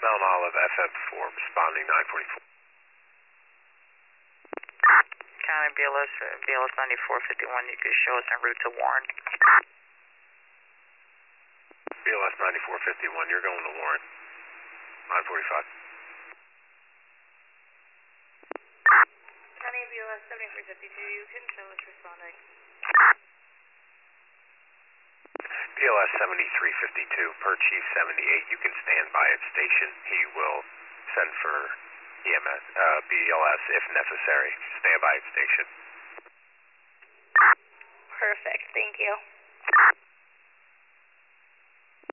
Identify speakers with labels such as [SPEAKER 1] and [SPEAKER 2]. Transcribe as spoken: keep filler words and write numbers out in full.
[SPEAKER 1] Mount Olive F M four, responding nine forty-four.
[SPEAKER 2] County B L S, uh, B L S ninety-four fifty-one, you could show us en route to Warren.
[SPEAKER 1] B L S ninety-four fifty-one, you're going to Warren, nine forty-five.
[SPEAKER 3] County B L S seventy-three fifty-two, you can show us responding.
[SPEAKER 1] B L S seventy-three fifty-two, per Chief seventy-eight, you can stand by at station. He will send for E M S, uh, B L S if necessary. Stand by at station.
[SPEAKER 3] Perfect, thank you.